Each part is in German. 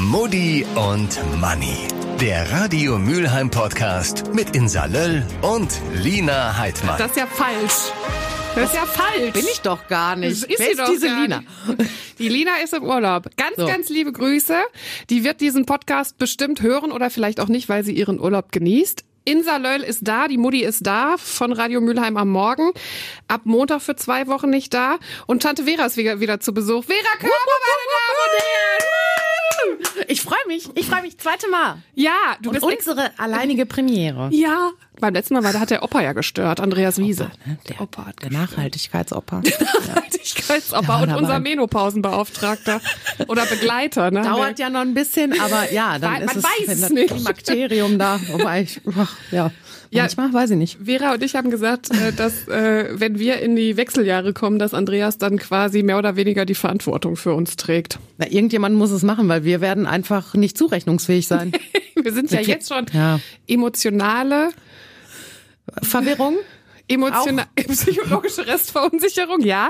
Mutti und Manni. Der Radio Mülheim Podcast mit Insa Löll und Lina Heidmann. Das ist ja falsch. Das ist ja falsch. Bin ich doch gar nicht. Wer ist diese Lina? Die Lina ist im Urlaub. Ganz liebe Grüße. Die wird diesen Podcast bestimmt hören oder vielleicht auch nicht, weil sie ihren Urlaub genießt. Insa Löll ist da, die Mutti ist da von Radio Mülheim am Morgen. Ab Montag für 2 Wochen nicht da. Und Tante Vera ist wieder zu Besuch. Vera Körber, meine Damen und Herren! Ich freue mich, zweite Mal. Ja, du bist unsere alleinige Premiere. Ja, beim letzten Mal hat der Opa ja gestört, Andreas Wiese. Der Opa hat der Nachhaltigkeitsoper. Nachhaltigkeitsoper und unser Menopausenbeauftragter oder Begleiter. Ne? Dauert ja noch ein bisschen, aber ja, dann ist das Klimakterium da. Wobei manchmal weiß ich nicht. Vera und ich haben gesagt, dass wenn wir in die Wechseljahre kommen, dass Andreas dann quasi mehr oder weniger die Verantwortung für uns trägt. Na, irgendjemand muss es machen, weil wir werden einfach nicht zurechnungsfähig sein. Wir sind ja jetzt schon emotionale Verwirrung. Psychologische Restverunsicherung, ja.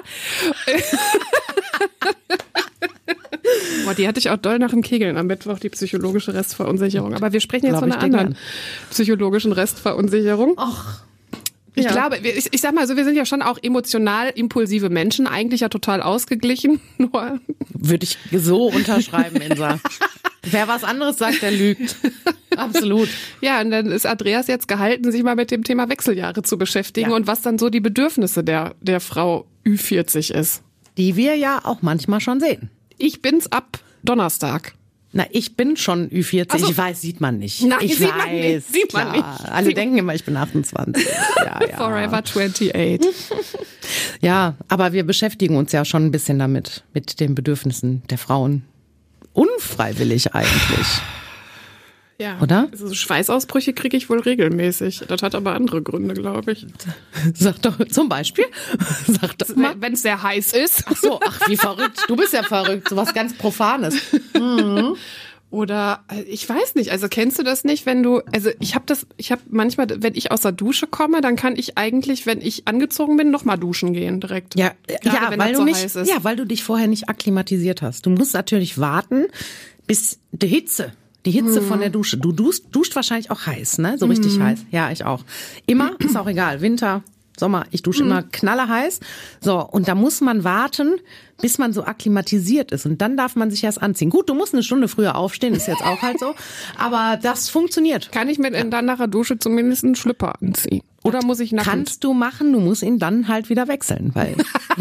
Boah, die hatte ich auch doll nach dem Kegeln am Mittwoch, die psychologische Restverunsicherung. Aber wir sprechen jetzt von einer anderen psychologischen Restverunsicherung. Och. Ich glaube, ich sag mal so, wir sind ja schon auch emotional impulsive Menschen, eigentlich ja total ausgeglichen. Nur würde ich so unterschreiben, Insa. Wer was anderes sagt, der lügt. Absolut. Ja, und dann ist Andreas jetzt gehalten, sich mal mit dem Thema Wechseljahre zu beschäftigen und was dann so die Bedürfnisse der Frau Ü40 ist. Die wir ja auch manchmal schon sehen. Ich bin's ab Donnerstag. Na, ich bin schon Ü40. Also, ich weiß, sieht man nicht. Nein, ich sieht weiß, man nicht. Alle denken immer, ich bin 28. Ja. Forever 28. Ja, aber wir beschäftigen uns ja schon ein bisschen damit, mit den Bedürfnissen der Frauen. Unfreiwillig eigentlich. Ja, oder? Also Schweißausbrüche kriege ich wohl regelmäßig. Das hat aber andere Gründe, glaube ich. Sag doch zum Beispiel. Sag doch mal. Wenn es sehr heiß ist. Ach wie verrückt. Du bist ja verrückt. So was ganz Profanes. Mhm. Oder ich weiß nicht, also kennst du das nicht, ich habe manchmal, wenn ich aus der Dusche komme, dann kann ich eigentlich, wenn ich angezogen bin, nochmal duschen gehen direkt. Ja, gerade, weil du heiß ist. Ja, weil du dich vorher nicht akklimatisiert hast. Du musst natürlich warten, bis die Hitze von der Dusche. Du duscht wahrscheinlich auch heiß, ne? So richtig heiß. Ja, ich auch. Immer, ist auch egal. Winter, Sommer, ich dusche immer knallerheiß. So, und da muss man warten, bis man so akklimatisiert ist. Und dann darf man sich erst anziehen. Gut, du musst eine Stunde früher aufstehen, ist jetzt auch halt so. Aber das funktioniert. Kann ich mir denn dann nach der Dusche zumindest einen Schlüpper anziehen? Oder muss ich nackend? Kannst du machen, du musst ihn dann halt wieder wechseln, weil...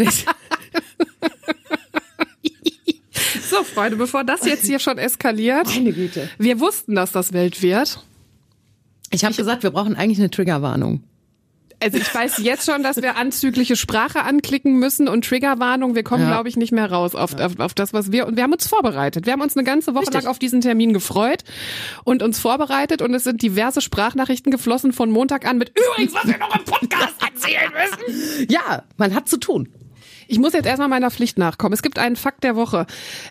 So, Freunde, bevor das jetzt hier schon eskaliert. Meine Güte. Wir wussten, dass das wild wird. Ich habe gesagt, wir brauchen eigentlich eine Triggerwarnung. Also ich weiß jetzt schon, dass wir anzügliche Sprache anklicken müssen und Triggerwarnung. Wir kommen, glaube ich, nicht mehr raus auf das, was wir... Und wir haben uns vorbereitet. Wir haben uns eine ganze Woche lang auf diesen Termin gefreut und uns vorbereitet. Und es sind diverse Sprachnachrichten geflossen von Montag an mit übrigens, was wir noch im Podcast erzählen müssen. Ja, man hat zu tun. Ich muss jetzt erstmal meiner Pflicht nachkommen. Es gibt einen Fakt der Woche.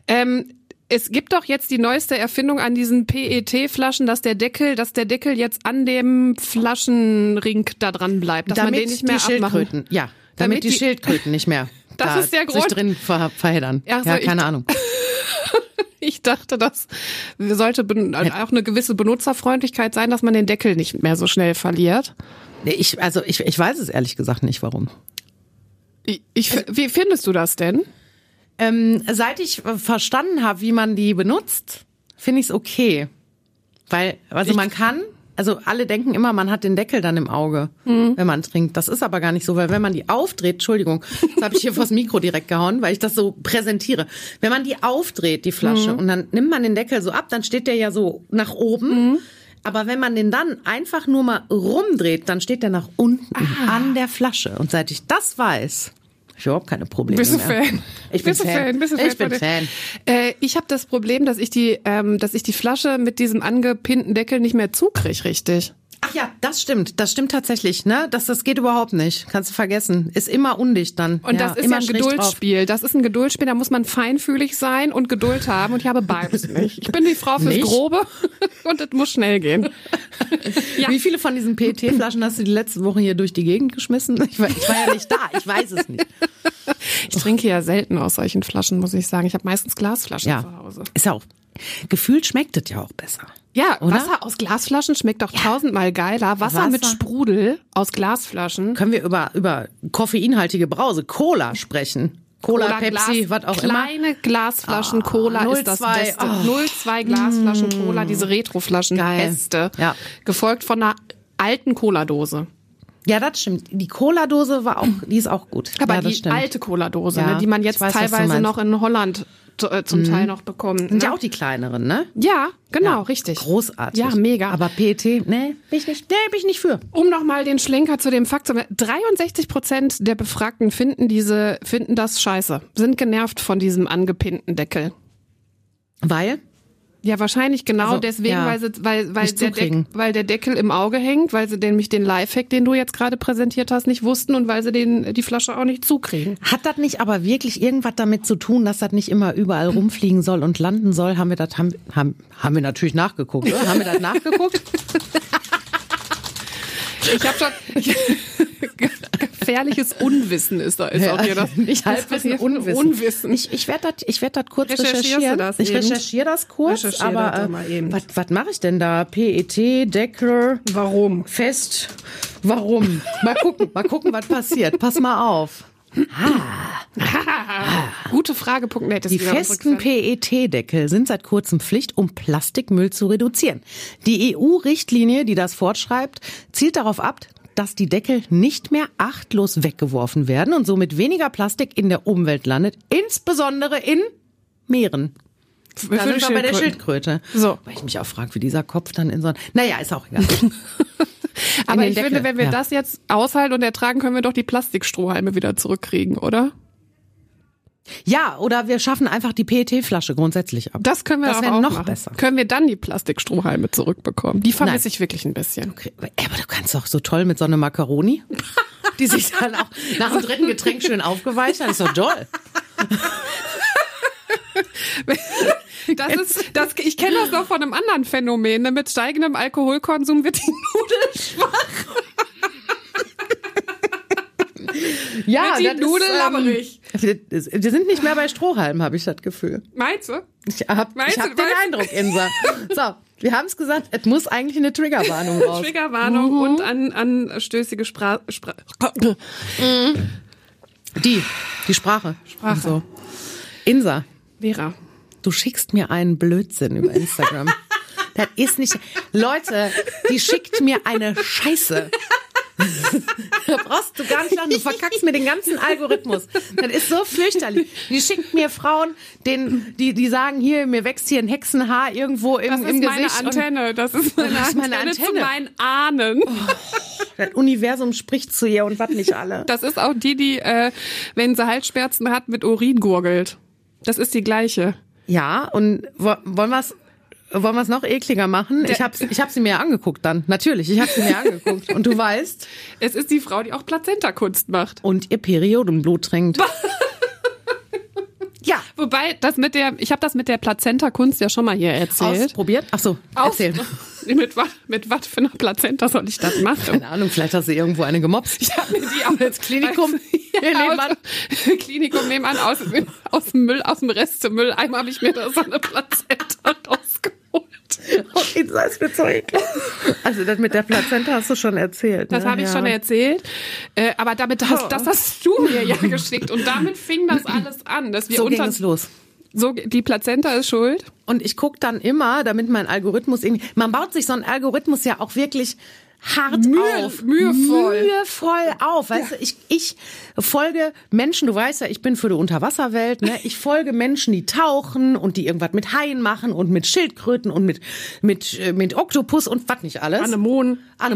Es gibt doch jetzt die neueste Erfindung an diesen PET-Flaschen, dass der Deckel jetzt an dem Flaschenring da dran bleibt, dass damit man den nicht mehr abmachen. Ja, damit die Schildkröten nicht mehr das ist der Grund. Sich drin verheddern. Ja, keine Ahnung. Ich dachte, das sollte auch eine gewisse Benutzerfreundlichkeit sein, dass man den Deckel nicht mehr so schnell verliert. Ich weiß es ehrlich gesagt nicht, warum. Wie findest du das denn? Seit ich verstanden habe, wie man die benutzt, finde ich es okay. Weil, alle denken immer, man hat den Deckel dann im Auge, wenn man trinkt. Das ist aber gar nicht so, weil wenn man die aufdreht, Entschuldigung, das habe ich hier vors Mikro direkt gehauen, weil ich das so präsentiere. Wenn man die aufdreht, die Flasche, und dann nimmt man den Deckel so ab, dann steht der ja so nach oben. Aber wenn man den dann einfach nur mal rumdreht, dann steht der nach unten an der Flasche. Und seit ich das weiß, habe ich überhaupt keine Probleme mehr. Bist du Fan? Ich bin Fan. Ich habe das Problem, dass ich die Flasche mit diesem angepinnten Deckel nicht mehr zukriege, richtig. Ach ja, das stimmt tatsächlich, ne? Das geht überhaupt nicht. Kannst du vergessen. Ist immer undicht dann. Und das ist ja ein Geduldsspiel. Das ist ein Geduldsspiel, da muss man feinfühlig sein und Geduld haben. Und ich habe beides nicht. Ich bin die Frau fürs Grobe und es muss schnell gehen. Ja. Wie viele von diesen PET-Flaschen hast du die letzte Woche hier durch die Gegend geschmissen? Ich war ja nicht da, ich weiß es nicht. Ich trinke ja selten aus solchen Flaschen, muss ich sagen. Ich habe meistens Glasflaschen zu Hause. Ist ja auch gefühlt schmeckt es ja auch besser. Ja, oder? Wasser aus Glasflaschen schmeckt doch tausendmal geiler. Wasser mit Sprudel aus Glasflaschen. Können wir über koffeinhaltige Brause, Cola sprechen? Cola, Pepsi, was auch immer. Kleine Glasflaschen Cola 02, ist das Beste. 02 Glasflaschen Cola, diese Retroflaschen, Beste. Ja. Gefolgt von einer alten Cola-Dose. Ja, das stimmt. Die Cola-Dose die ist auch gut. Aber ja, das die stimmt. alte Cola-Dose, Ja, ne, die man jetzt ich weiß, was du teilweise meinst. noch in Holland zum Teil noch bekommt. Sind Ne? ja auch die kleineren, ne? Ja, genau, richtig. Großartig. Ja, mega. Aber PET, bin ich nicht für. Um nochmal den Schlenker zu dem Fakt zu machen, 63% der Befragten finden das scheiße, sind genervt von diesem angepinnten Deckel. Weil? Ja, wahrscheinlich genau Also, deswegen, ja, weil der Deckel im Auge hängt, weil sie nämlich den Lifehack, den du jetzt gerade präsentiert hast, nicht wussten und weil sie die Flasche auch nicht zukriegen. Hat das nicht aber wirklich irgendwas damit zu tun, dass das nicht immer überall rumfliegen soll und landen soll? Haben wir natürlich nachgeguckt, oder? Haben wir das nachgeguckt? Ich habe schon gefährliches Unwissen ist auch hier das. Nicht Halbwissen, Unwissen. Ich werd das kurz recherchieren. Ich recherchiere das kurz, Recherchiere das aber doch mal eben. was mache ich denn da? PET, Deckel. Warum? Fest. Warum? Mal gucken, was passiert. Pass mal auf. Gute Frage.net ist Die wieder festen PET-Deckel sind seit kurzem Pflicht, um Plastikmüll zu reduzieren. Die EU-Richtlinie, die das fortschreibt, zielt darauf ab, dass die Deckel nicht mehr achtlos weggeworfen werden und somit weniger Plastik in der Umwelt landet, insbesondere in Meeren. Da sind wir bei der Schildkröte. So. Weil ich mich auch frage, wie dieser Kopf dann in so ein... Naja, ist auch egal. Aber ich finde, wenn wir das jetzt aushalten und ertragen, können wir doch die Plastikstrohhalme wieder zurückkriegen, oder? Ja, oder wir schaffen einfach die PET-Flasche grundsätzlich ab. Das können wir wäre auch noch machen. besser. Können wir dann die Plastikstrohhalme zurückbekommen? Die vermisse ich wirklich ein bisschen. Okay, aber du kannst doch so toll mit so einer Macaroni, die sich dann auch nach dem dritten Getränk schön aufgeweicht hat. Das ist doch toll. Ich kenne das noch von einem anderen Phänomen. Ne? Mit steigendem Alkoholkonsum wird die Nudel schwach. Ja, wird die Nudel labberig. Wir sind nicht mehr bei Strohhalmen, habe ich das Gefühl. Meinst du? Ich hab den Eindruck, Insa. So, wir haben es gesagt, es muss eigentlich eine Triggerwarnung raus. Triggerwarnung und anstößige Sprache. Die Sprache. Und so. Insa. Vera. Du schickst mir einen Blödsinn über Instagram. Das ist nicht... Leute, die schickt mir eine Scheiße. Da brauchst du gar nicht lachen. Du verkackst mir den ganzen Algorithmus. Das ist so fürchterlich. Die schickt mir Frauen, die sagen, hier, mir wächst hier ein Hexenhaar irgendwo im Gesicht. Das ist meine Antenne zu meinen Ahnen. Oh, das Universum spricht zu ihr und was nicht alle. Das ist auch die, wenn sie Halsschmerzen hat, mit Urin gurgelt. Das ist die gleiche. Ja, und wollen wir es noch ekliger machen? Ich hab sie mir angeguckt dann. Natürlich, ich habe sie mir angeguckt. Und du weißt... Es ist die Frau, die auch Plazenta-Kunst macht. Und ihr Periodenblut trinkt. Ja. Wobei, ich habe das mit der Plazenta-Kunst ja schon mal hier erzählt. Ausprobiert? Ach so, erzähl. Mit was für einer Plazenta soll ich das machen? Keine Ahnung, vielleicht hast du irgendwo eine gemobst. Ich habe mir die auch ins Klinikum nebenan. Klinikum nebenan aus dem Restemülleimer habe ich mir da so eine Plazenta rausgeholt. Okay, das ist mir so eklig. Also das mit der Plazenta hast du schon erzählt. Das habe ich schon erzählt. Aber das hast du mir ja geschickt. Und damit fing das alles an. Dass wir so ging es los. So, die Plazenta ist schuld. Und ich gucke dann immer, damit mein Algorithmus irgendwie... Man baut sich so einen Algorithmus ja auch wirklich hart auf. Mühevoll auf. Weißt du, ich folge Menschen, du weißt ja, ich bin für die Unterwasserwelt, ne? Ich folge Menschen, die tauchen und die irgendwas mit Haien machen und mit Schildkröten und mit Oktopus und was nicht alles. Anemon,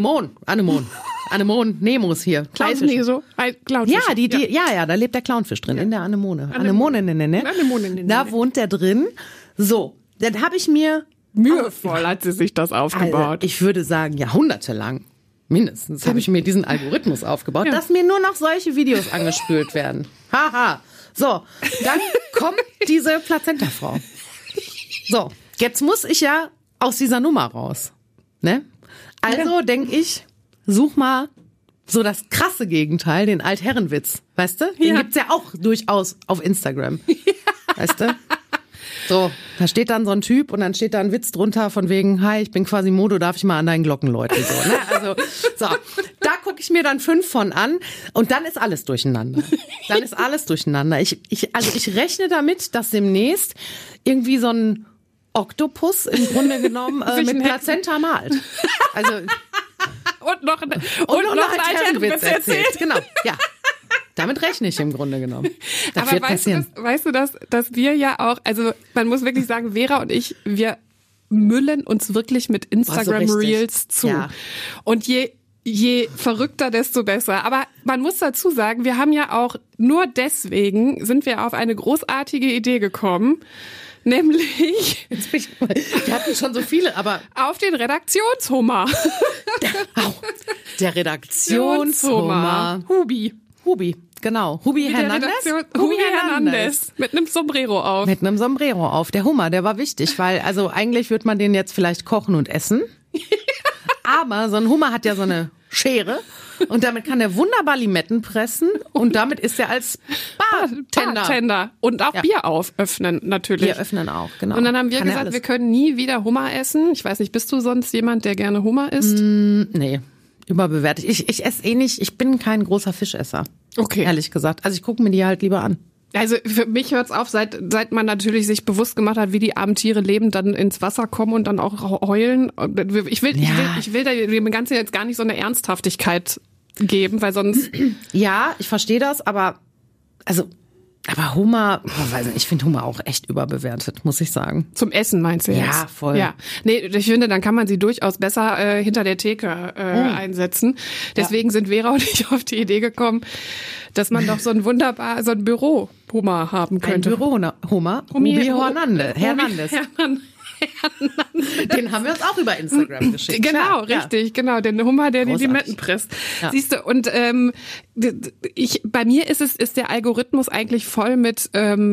Nemos hier. Clownfisch. So? Clownfisch. Ja, da lebt der Clownfisch drin, in der Anemone. Anemone. Da wohnt der drin. So, dann habe ich mir... Mühevoll hat sie sich das aufgebaut. Also, ich würde sagen, jahrhundertelang. Mindestens habe ich mir diesen Algorithmus aufgebaut, dass mir nur noch solche Videos angespült werden. Haha. So, dann kommt diese Plazenta-Frau. So, jetzt muss ich ja aus dieser Nummer raus. Ne? Also denke ich, such mal so das krasse Gegenteil, den Altherrenwitz. Weißt du? Den gibt's ja auch durchaus auf Instagram. Weißt du? So, da steht dann so ein Typ und dann steht da ein Witz drunter von wegen, hi, ich bin Quasimodo, darf ich mal an deinen Glocken läuten? So, ne? Also, so, da gucke ich mir dann 5 von an und dann ist alles durcheinander. Ich rechne damit, dass demnächst irgendwie so ein Oktopus im Grunde genommen mit Plazenta malt. Also und noch ein Altherrenwitz erzählt. Genau, ja. Damit rechne ich im Grunde genommen. Das Aber wird passieren. Weißt du, dass wir ja auch, also man muss wirklich sagen, Vera und ich, wir müllen uns wirklich mit Instagram-Reels zu. Ja. Und je verrückter, desto besser. Aber man muss dazu sagen, wir haben ja auch, nur deswegen sind wir auf eine großartige Idee gekommen, nämlich, wir hatten schon so viele, aber auf den Redaktionshummer. Der Redaktionshummer. Hubi, genau. Hubi Hernandez. Mit einem Sombrero auf. Der Hummer, der war wichtig, weil also eigentlich würde man den jetzt vielleicht kochen und essen. Aber so ein Hummer hat ja so eine Schere und damit kann er wunderbar Limetten pressen und damit ist er als Bartender. Und auch Bier öffnen natürlich. Bier öffnen auch, genau. Und dann haben wir gesagt, wir können nie wieder Hummer essen. Ich weiß nicht, bist du sonst jemand, der gerne Hummer isst? Nee. Überbewertet. Ich esse nicht, ich bin kein großer Fischesser. Okay. Ehrlich gesagt. Also ich gucke mir die halt lieber an. Also für mich hört's auf, seit man natürlich sich bewusst gemacht hat, wie die armen Tiere leben, dann ins Wasser kommen und dann auch heulen. Ich will dem Ganzen jetzt gar nicht so eine Ernsthaftigkeit geben, weil sonst... Ja, ich verstehe das, aber Hummer, ich finde Hummer auch echt überbewertet, muss ich sagen. Zum Essen meinst du jetzt? Ja, voll. Ja. Nee, ich finde, dann kann man sie durchaus besser hinter der Theke einsetzen. Deswegen sind Vera und ich auf die Idee gekommen, dass man doch so ein Büro-Hummer haben könnte. Ein Büro-Hummer? Hubi Hernandez. Den haben wir uns auch über Instagram geschickt. Genau, richtig, genau. Den Hummer, der die Limetten presst. Ja. Siehst du, und bei mir ist der Algorithmus eigentlich voll mit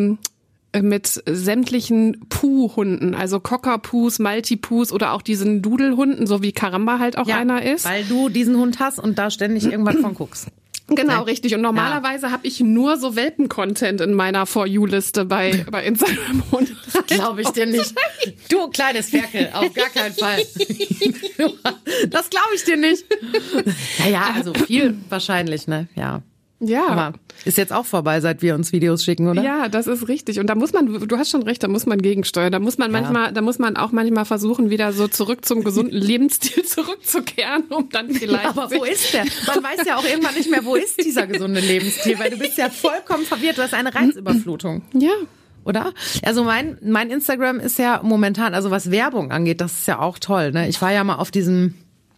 sämtlichen Puh-Hunden, also Cockapus, Maltipus oder auch diesen Doodle-Hunden, so wie Karamba halt auch einer ist. Weil du diesen Hund hast und da ständig irgendwas von guckst. Genau, richtig. Und normalerweise habe ich nur so Welpen-Content in meiner For You-Liste bei Instagram. Das glaube ich dir nicht. Du kleines Ferkel, auf gar keinen Fall. Das glaube ich dir nicht. Naja, also viel wahrscheinlich, ne? Ja. Ja. Aber ist jetzt auch vorbei, seit wir uns Videos schicken, oder? Ja, das ist richtig. Und da muss man, du hast schon recht, da muss man gegensteuern. Da muss man manchmal versuchen, wieder so zurück zum gesunden Lebensstil zurückzukehren, um dann vielleicht. Aber wo ist der? Man weiß ja auch irgendwann nicht mehr, wo ist dieser gesunde Lebensstil, weil du bist ja vollkommen verwirrt. Du hast eine Reizüberflutung. Ja. Oder? Also mein Instagram ist ja momentan, also was Werbung angeht, das ist ja auch toll, ne? Ich war ja mal auf diesem,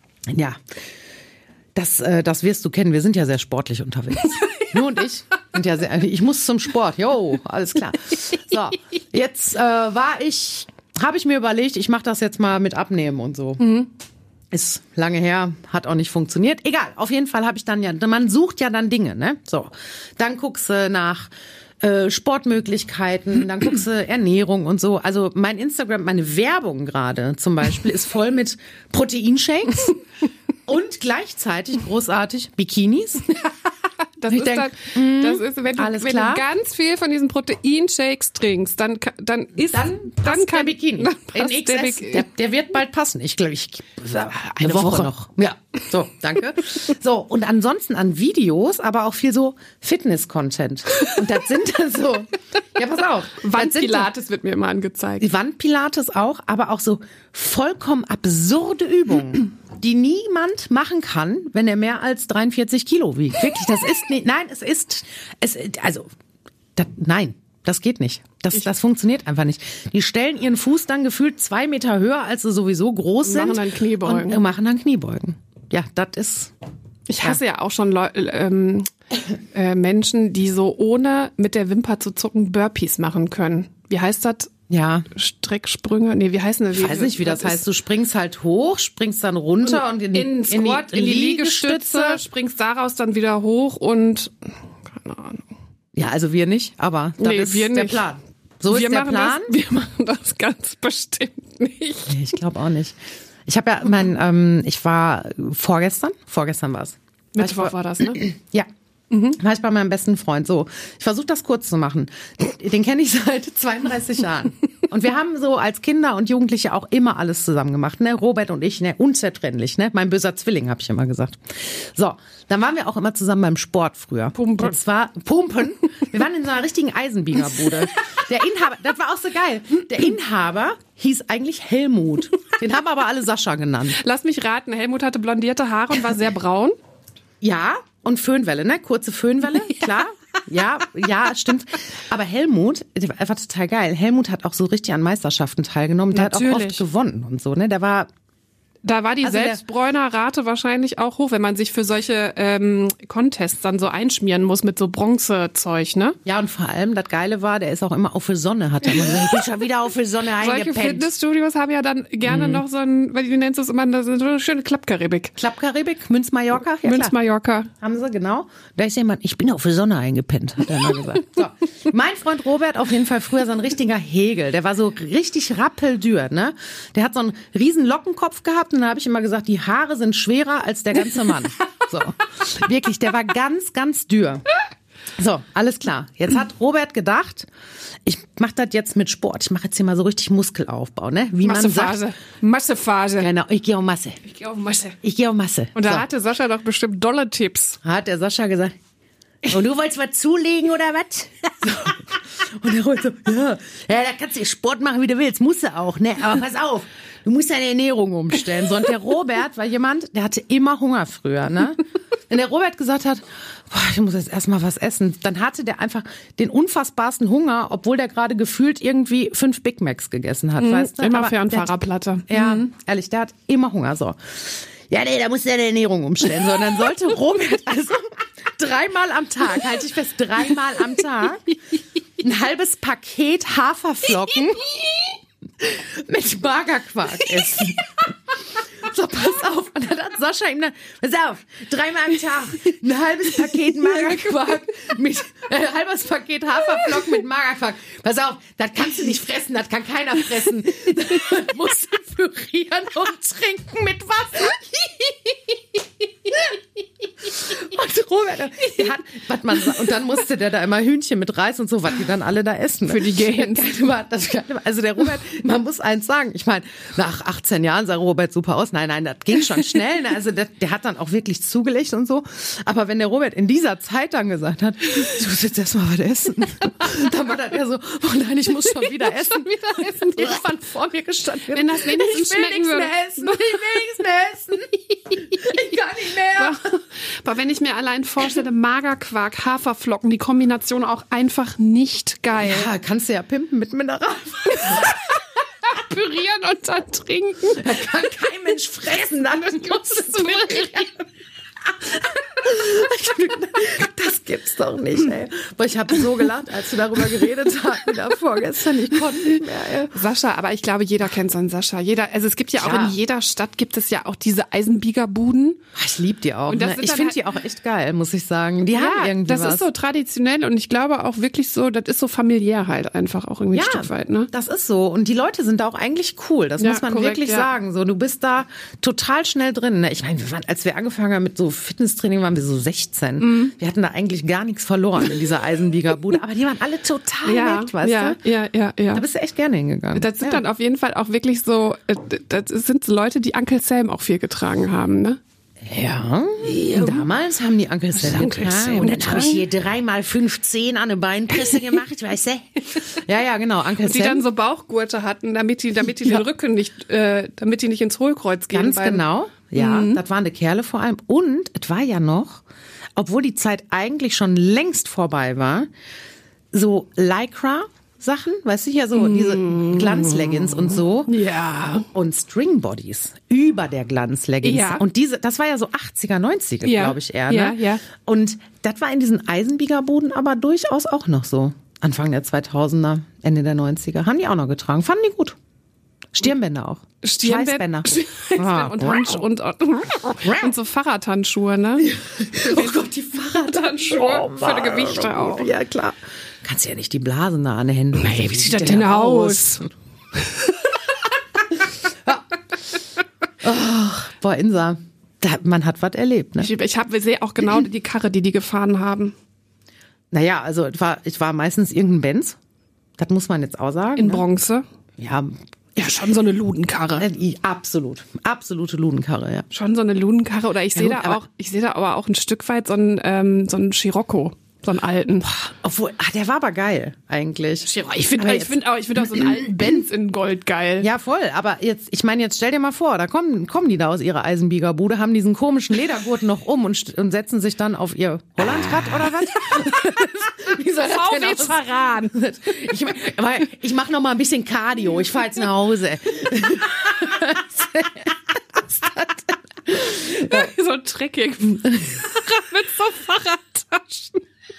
das wirst du kennen. Wir sind ja sehr sportlich unterwegs. Du und ich sind ja ich muss zum Sport. Jo, alles klar. So, jetzt habe ich mir überlegt, ich mache das jetzt mal mit Abnehmen und so. Mhm. Ist lange her, hat auch nicht funktioniert. Egal, auf jeden Fall habe ich dann man sucht ja dann Dinge, ne? So, dann guckst du nach Sportmöglichkeiten, dann guckst du Ernährung und so. Also mein Instagram, meine Werbung gerade zum Beispiel ist voll mit Proteinshakes. Und gleichzeitig großartig Bikinis. Das ist, wenn du ganz viel von diesen Proteinshakes trinkst, dann kann der Bikini. In XS, der wird bald passen. Ich glaube, eine Woche noch. Ja, so, danke. So, und ansonsten an Videos, aber auch viel so Fitness-Content. Und das sind dann so, ja, pass auf. Wandpilates wird mir immer angezeigt. Die Wandpilates auch, aber auch so vollkommen absurde Übungen, die niemand machen kann, wenn er mehr als 43 Kilo wiegt. Wirklich, das ist nicht, das geht nicht. Das funktioniert einfach nicht. Die stellen ihren Fuß dann gefühlt 2 Meter höher, als sie sowieso groß sind. Machen dann Kniebeugen. Und machen dann Kniebeugen. Ja, das ist... Ich hasse ja auch schon Menschen, die so ohne mit der Wimper zu zucken Burpees machen können. Wie heißt das? Ja. Strecksprünge? Nee, wie heißen das? Ich weiß nicht, wie das heißt. Du springst halt hoch, springst dann runter und in die Liegestütze, springst daraus dann wieder hoch und keine Ahnung. Ja, also wir nicht, aber das ist der Plan. So ist der Plan. Wir machen das ganz bestimmt nicht. Nee, ich glaube auch nicht. Ich habe ja ich war vorgestern war es. Mittwoch war das, ne? Ja. war ich bei meinem besten Freund. So, ich versuche das kurz zu machen. Den kenne ich seit 32 Jahren. Und wir haben so als Kinder und Jugendliche auch immer alles zusammen gemacht. Ne? Robert und ich, ne? Unzertrennlich. Ne? Mein böser Zwilling, habe ich immer gesagt. So, dann waren wir auch immer zusammen beim Sport früher. Pumpen. Das war Pumpen. Wir waren in so einer richtigen Eisenbiegerbude. Der Inhaber, das war auch so geil. Der Inhaber hieß eigentlich Helmut. Den haben aber alle Sascha genannt. Lass mich raten, Helmut hatte blondierte Haare und war sehr braun. Ja, und Föhnwelle, ne? Kurze Föhnwelle, klar. Ja, stimmt. Aber Helmut, der war einfach total geil. Helmut hat auch so richtig an Meisterschaften teilgenommen. Der hat auch oft gewonnen und so, ne? Da war die Selbstbräunerrate wahrscheinlich auch hoch, wenn man sich für solche Contests dann so einschmieren muss mit so Bronzezeug, ne? Ja, und vor allem, das Geile war, der ist auch immer auf die Sonne, hat er immer gesagt, ich bin schon wieder auf die Sonne eingepennt. Solche Fitnessstudios haben ja dann gerne noch so ein, wie nennst du es immer, so eine schöne Klappkaribik. Klappkaribik, Münz-Mallorca? Ja, Münz-Mallorca. Haben sie, genau. Da ist jemand, ich bin auf die Sonne eingepennt, hat er immer gesagt. So. Mein Freund Robert, auf jeden Fall früher so ein richtiger Hegel. Der war so richtig rappeldür, ne? Der hat so einen riesen Lockenkopf gehabt. Und da habe ich immer gesagt, die Haare sind schwerer als der ganze Mann. So. Wirklich, der war ganz, ganz dürr. So, alles klar. Jetzt hat Robert gedacht, ich mache das jetzt mit Sport. Ich mache jetzt hier mal so richtig Muskelaufbau, ne? Wie Massephase. Massephase. Genau, ich gehe auf Masse. Ich gehe auf Masse. Ich gehe auf Masse. Und da hatte Sascha doch bestimmt dolle Tipps. Hat der Sascha gesagt, und du wolltest was zulegen oder was? So. Und der Robert so, ja, da kannst du Sport machen, wie du willst. Musst du auch, ne? Aber pass auf. Du musst deine Ernährung umstellen. So, und der Robert war jemand, der hatte immer Hunger früher, ne? Wenn der Robert gesagt hat, boah, ich muss jetzt erstmal was essen, dann hatte der einfach den unfassbarsten Hunger, obwohl der gerade gefühlt irgendwie 5 Big Macs gegessen hat, weißt du? Immer Fernfahrerplatte. Ja, ehrlich, der hat immer Hunger, so. Ja, nee, da musst du deine Ernährung umstellen. So, und dann sollte Robert also 3-mal am Tag, halte ich fest, 3-mal am Tag, ein halbes Paket Haferflocken mit Magerquark essen. So, pass auf. Und dann hat Sascha ihm dann, pass auf, 3-mal am Tag ein halbes Paket Magerquark mit, halbes Paket Haferflocken mit Magerquark. Pass auf, das kannst du nicht fressen, das kann keiner fressen. Das musst du pürieren und trinken mit Wasser. Und Robert, der hat, was man, und dann musste der da immer Hühnchen mit Reis und so, was die dann alle da essen. Für die Gehens. Also der Robert, man muss eins sagen, ich meine, nach 18 Jahren sah Robert super aus. Nein, das ging schon schnell. Ne? Also der hat dann auch wirklich zugelegt und so. Aber wenn der Robert in dieser Zeit dann gesagt hat, du musst jetzt erstmal was essen, dann war das ja so, oh nein, ich muss schon wieder essen. Irgendwann vor mir gestanden. Wenn das wenigstens schmecken würde. Ich will nichts mehr essen. Ich kann nicht mehr. Aber wenn ich mir allein vorstelle, Magerquark, Haferflocken, die Kombination auch einfach nicht geil. Ja, kannst du ja pimpen mit Mineral. Pürieren und dann trinken. Da kann kein Mensch fressen, dann musst du pürieren. Das gibt's doch nicht, ey. Aber ich habe so gelacht, als du darüber geredet hast, wieder vorgestern. Ich konnte nicht mehr, ey. Sascha, aber ich glaube, jeder kennt so einen Sascha. Also es gibt ja auch in jeder Stadt gibt es ja auch diese Eisenbiegerbuden. Ich liebe die auch. Und Ne? Ich finde die auch echt geil, muss ich sagen. Die haben irgendwie das was. ist so traditionell und ich glaube auch wirklich so, das ist so familiär halt einfach auch irgendwie ein Stück weit, ne? Das ist so. Und die Leute sind da auch eigentlich cool. Das muss man korrekt, wirklich sagen. So, du bist da total schnell drin. Ne? Ich meine, als wir angefangen haben mit so Fitnesstraining, waren wir so 16. Mhm. Wir hatten da eigentlich gar nichts verloren in dieser Eisenbiegerbude. Aber die waren alle total nett, weißt du? Ja. Da bist du echt gerne hingegangen. Das sind dann auf jeden Fall auch wirklich so, das sind so Leute, die Uncle Sam auch viel getragen haben, ne? Ja, damals haben die Onkel Sam getragen. Und dann habe ich hier 3x15 an eine Beinpresse gemacht, weißt du? Ja, genau, Onkel Sam. Die dann so Bauchgurte hatten, damit die den Rücken nicht, damit die nicht ins Hohlkreuz gehen. Ganz genau, ja, das waren die Kerle vor allem. Und es war ja noch, obwohl die Zeit eigentlich schon längst vorbei war, so Lycra Sachen, weißt du, ja so diese Glanzleggings und so. Ja. Und Stringbodies über der Glanzleggings. Ja. Und das war ja so 80er, 90er, glaube ich eher. Ne? Ja. Und das war in diesen Eisenbiegerboden aber durchaus auch noch so. Anfang der 2000er, Ende der 90er. Haben die auch noch getragen. Fanden die gut. Stirnbänder auch. Schweißbänder. Und so Fahrradhandschuhe, ne? Oh Gott, die Fahrradhandschuhe. Für die Gewichte auch. Ja, klar. Kannst ja nicht die Blasen da an den Händen. Hey, wie sieht das denn aus? Boah, Insa. Man hat was erlebt, ne? Ich sehe auch genau die Karre, die gefahren haben. Naja, also ich war meistens irgendein Benz. Das muss man jetzt auch sagen. In Bronze. Ja, schon so eine Ludenkarre. Absolute Ludenkarre, ja. Schon so eine Ludenkarre. Oder ich sehe da aber auch ein Stück weit so einen Scirocco. So einen alten. Obwohl, der war aber geil, eigentlich. Ich finde auch so einen alten Benz in Gold geil. Ja, voll. Aber jetzt stell dir mal vor, da kommen die da aus ihrer Eisenbiegerbude, haben diesen komischen Ledergurt noch und setzen sich dann auf ihr Hollandrad oder was? Wie soll das denn aus? Faran. Ich mach noch mal ein bisschen Cardio. Ich fahr jetzt nach Hause. So Trekking. Mit so Fahrradtaschen.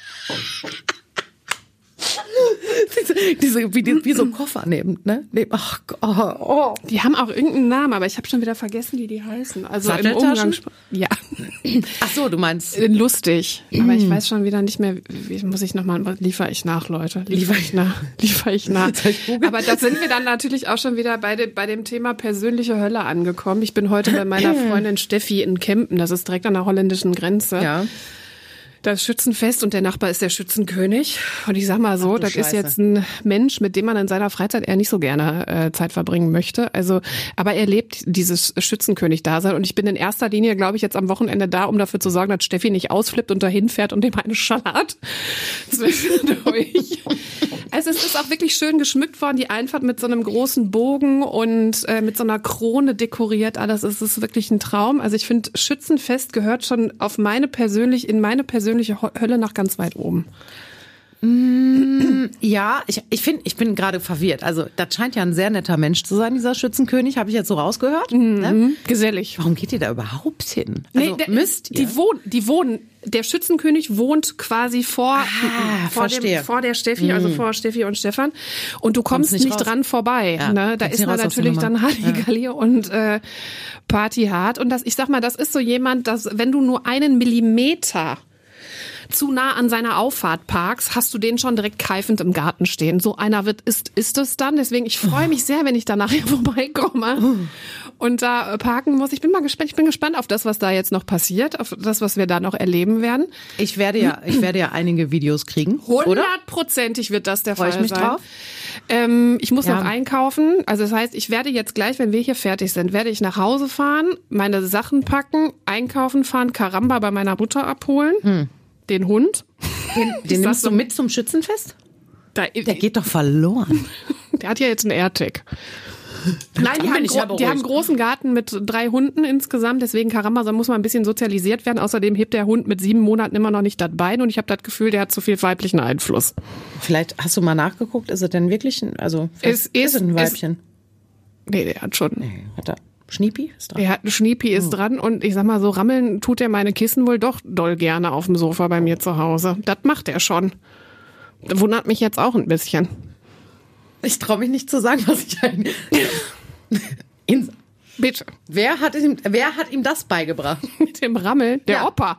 Wie so Koffer neben, ne? Ach, oh. Die haben auch irgendeinen Namen, aber ich habe schon wieder vergessen, wie die heißen. Also im Satteltaschen? Ja. Ach so, du meinst lustig. Aber ich weiß schon wieder nicht mehr, liefere ich nach, Leute. Liefere ich nach. Aber da sind wir dann natürlich auch schon wieder bei dem Thema persönliche Hölle angekommen. Ich bin heute bei meiner Freundin Steffi in Kempen. Das ist direkt an der holländischen Grenze. Ja. Das Schützenfest und der Nachbar ist der Schützenkönig. Und ich sag mal so, das ist jetzt ein Mensch, mit dem man in seiner Freizeit eher nicht so gerne Zeit verbringen möchte. Also, aber er lebt dieses Schützenkönig-Dasein. Und ich bin in erster Linie, glaube ich, jetzt am Wochenende da, um dafür zu sorgen, dass Steffi nicht ausflippt und dahin fährt und dem eine schallert zwischendurch. Also es ist auch wirklich schön geschmückt worden, die Einfahrt mit so einem großen Bogen und mit so einer Krone dekoriert. Alles, es ist wirklich ein Traum. Also ich finde, Schützenfest gehört schon in meine persönliche Hölle nach ganz weit oben. Ja, ich bin gerade verwirrt. Also das scheint ja ein sehr netter Mensch zu sein, dieser Schützenkönig, habe ich jetzt so rausgehört. Ne? Gesellig. Warum geht ihr da überhaupt hin? Also, die wohnen. Der Schützenkönig wohnt quasi vor der Steffi, also vor Steffi und Stefan. Und du kommst nicht dran vorbei. Ja, ne? Da ist man natürlich dann Halligalli und Party hart. Und ich sag mal, das ist so jemand, dass wenn du nur einen Millimeter zu nah an seiner Auffahrt parkst, hast du den schon direkt keifend im Garten stehen. So einer ist es dann. Deswegen, ich freue mich sehr, wenn ich da nachher vorbeikomme und da parken muss. Ich bin gespannt auf das, was da jetzt noch passiert, auf das, was wir da noch erleben werden. Ich werde ja einige Videos kriegen. 100%ig wird das der Fall sein. Freue ich mich drauf. Ich muss noch einkaufen. Also das heißt, ich werde jetzt gleich, wenn wir hier fertig sind, werde ich nach Hause fahren, meine Sachen packen, einkaufen fahren, Karamba bei meiner Mutter abholen. Den Hund. Den nimmst du mit zum Schützenfest? Der geht doch verloren. Der hat ja jetzt einen AirTag. Nein, die haben einen großen Garten mit 3 Hunden insgesamt, deswegen Karamba, da muss man ein bisschen sozialisiert werden. Außerdem hebt der Hund mit 7 Monaten immer noch nicht das Bein und ich habe das Gefühl, der hat zu viel weiblichen Einfluss. Vielleicht hast du mal nachgeguckt, ist er denn wirklich ist ein Weibchen? Nee, der hat schon. Nee, hat er. Schniepi ist dran. Ja, Schniepi ist dran und ich sag mal so, rammeln tut er meine Kissen wohl doch doll gerne auf dem Sofa bei mir zu Hause. Das macht er schon. Das wundert mich jetzt auch ein bisschen. Ich traue mich nicht zu sagen, was ich eigentlich... Bitte. Wer hat ihm das beigebracht? Mit dem Rammeln? Der Opa.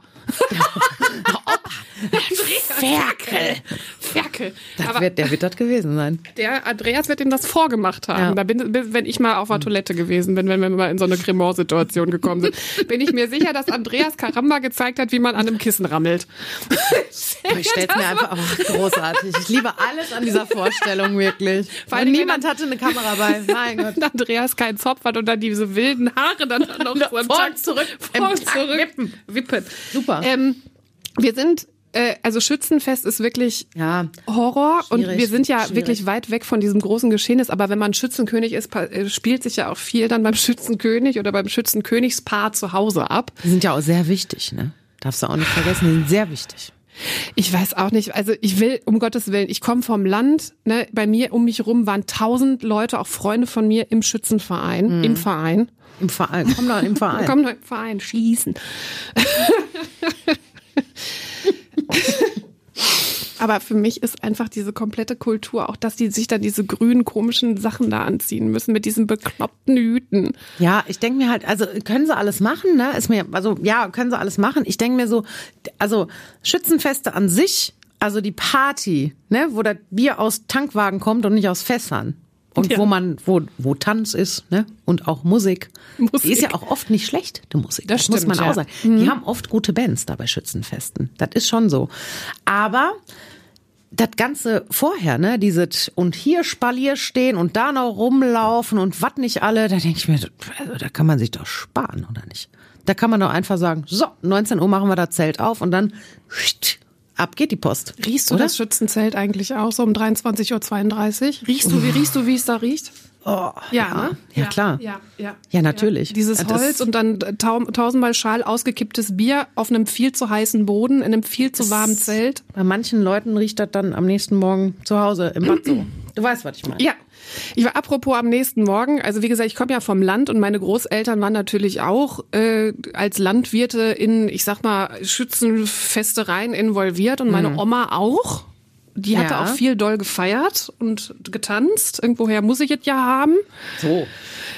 Ferkel. Der wird das gewesen sein. Der Andreas wird ihm das vorgemacht haben. Ja. Wenn ich mal auf der Toilette gewesen bin, wenn wir mal in so eine Cremant-Situation gekommen sind, bin ich mir sicher, dass Andreas Karamba gezeigt hat, wie man an einem Kissen rammelt. Ich stell's mir einfach großartig. Ich liebe alles an dieser Vorstellung, wirklich. Weil niemand hatte eine Kamera bei. Mein Gott. Andreas keinen Zopf hat und dann diese wilden Haare dann noch so im Takt zurück. Wippen. Super. Wir sind, also Schützenfest ist wirklich Horror und wir sind ja wirklich weit weg von diesem großen Geschehnis, aber wenn man Schützenkönig ist, spielt sich ja auch viel dann beim Schützenkönig oder beim Schützenkönigspaar zu Hause ab. Die sind ja auch sehr wichtig, ne? Darfst du auch nicht vergessen, die sind sehr wichtig. Ich weiß auch nicht, also ich will, um Gottes Willen, ich komme vom Land, ne, bei mir um mich rum waren 1000 Leute, auch Freunde von mir im Schützenverein, im Verein. Im Verein, komm doch im Verein. Komm doch im Verein, schießen. Aber für mich ist einfach diese komplette Kultur, auch dass die sich dann diese grünen komischen Sachen da anziehen müssen mit diesen bekloppten Hüten. Ja, ich denke mir halt, also können sie alles machen, ne? Können sie alles machen. Ich denke mir so, also Schützenfeste an sich, also die Party, ne, wo das Bier aus Tankwagen kommt und nicht aus Fässern. und wo Tanz ist, ne? Und auch Musik. Die ist ja auch oft nicht schlecht, die Musik. Das stimmt, muss man auch sagen. Die haben oft gute Bands da bei Schützenfesten. Das ist schon so. Aber das Ganze vorher, ne, dieses und hier Spalier stehen und da noch rumlaufen und was nicht alle, da denke ich mir, also, da kann man sich doch sparen, oder nicht? Da kann man doch einfach sagen, so, 19 Uhr machen wir das Zelt auf und dann ab geht die Post. Riechst du das Schützenzelt eigentlich auch so um 23:32 Uhr? Riechst du, wie es da riecht? Oh, ja, ne? Ja, klar. Ja, natürlich. Dieses Holz und dann tausendmal Schal ausgekipptes Bier auf einem viel zu heißen Boden, in einem viel zu warmen Zelt. Bei manchen Leuten riecht das dann am nächsten Morgen zu Hause im Bad so. Du weißt, was ich meine. Ja. Ich war apropos am nächsten Morgen, also wie gesagt, ich komme ja vom Land und meine Großeltern waren natürlich auch als Landwirte in, ich sag mal, Schützenfestereien involviert und meine Oma auch. Die hatte auch viel doll gefeiert und getanzt. Irgendwoher muss ich es ja haben. So.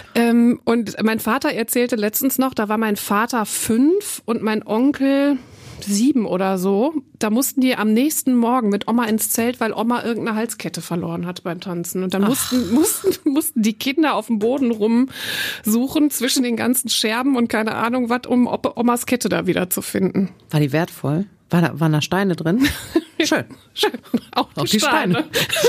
Und mein Vater erzählte letztens noch, da war mein Vater 5 und mein Onkel 7 oder so. Da mussten die am nächsten Morgen mit Oma ins Zelt, weil Oma irgendeine Halskette verloren hat beim Tanzen. Und dann mussten die Kinder auf dem Boden rumsuchen zwischen den ganzen Scherben und keine Ahnung was, um Omas Kette da wieder zu finden. War die wertvoll? Waren da Steine drin? Schön. Auch die Steine.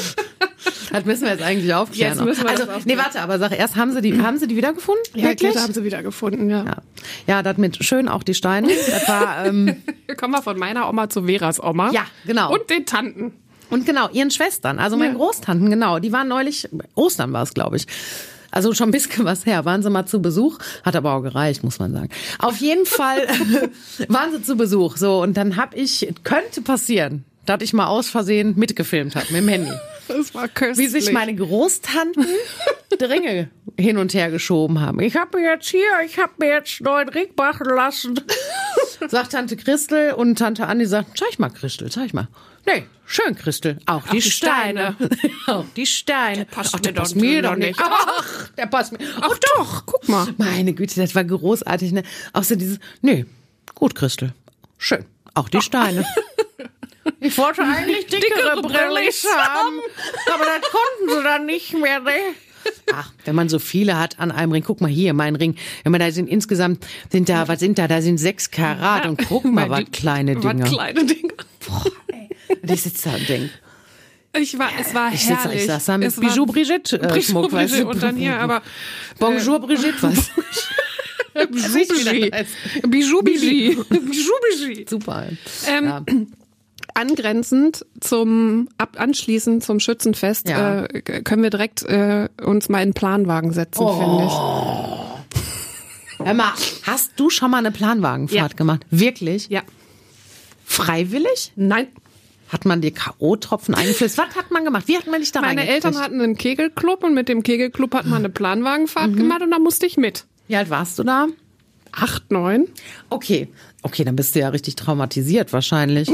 Das müssen wir jetzt eigentlich aufklären. Jetzt müssen wir das aufklären. Nee, warte, aber sag erst, haben sie die wiedergefunden? Ja, die Kette haben sie wiedergefunden, ja. Ja, das mit schön auch die Steine. Das war, kommen wir von meiner Oma zu Veras Oma. Ja, genau. Und den Tanten. Und genau, ihren Schwestern, also meinen Großtanten, genau. Die waren neulich, Ostern war es, glaube ich. Also schon ein bisschen was her. Waren sie mal zu Besuch? Hat aber auch gereicht, muss man sagen. Auf jeden Fall waren sie zu Besuch. So, und dann könnte passieren, dass ich mal aus Versehen mitgefilmt habe mit dem Handy. Das war köstlich. Wie sich meine Großtanten Ringe hin und her geschoben haben. Ich habe mir jetzt neuen Ring machen lassen. Sagt Tante Christel und Tante Andi sagt, zeig mal, Christel, zeig mal. Nee, schön, Christel. Auch die Steine. Auch die Steine. Der passt mir doch nicht. Ach, der passt mir. Ach doch, guck mal. Meine Güte, das war großartig, ne? Auch so dieses, nee, gut, Christel. Schön. Auch die Steine. Ich wollte eigentlich dickere Brillis haben, aber das konnten sie dann nicht mehr, ne? Ach, wenn man so viele hat an einem Ring, guck mal hier, mein Ring, wenn man da sind insgesamt, da sind 6 Karat und guck mal, was kleine Dinger. Boah, ey. Und ich sitze da und denke, es war herrlich. Ich saß da mit Bijou Brigitte Schmuck, weißt du? Und dann hier, aber Bonjour Brigitte, was? Bijou Brigitte. Super. Anschließend zum Schützenfest können wir direkt uns mal in den Planwagen setzen, finde ich. Hör mal, hast du schon mal eine Planwagenfahrt gemacht? Wirklich? Ja. Freiwillig? Nein. Hat man dir K.O.-Tropfen eingeflößt? Was hat man gemacht? Wie hat man dich da Meine Eltern hatten einen Kegelclub und mit dem Kegelclub hat man eine Planwagenfahrt gemacht und da musste ich mit. Wie alt warst du da? 8, 9. Okay, dann bist du ja richtig traumatisiert wahrscheinlich.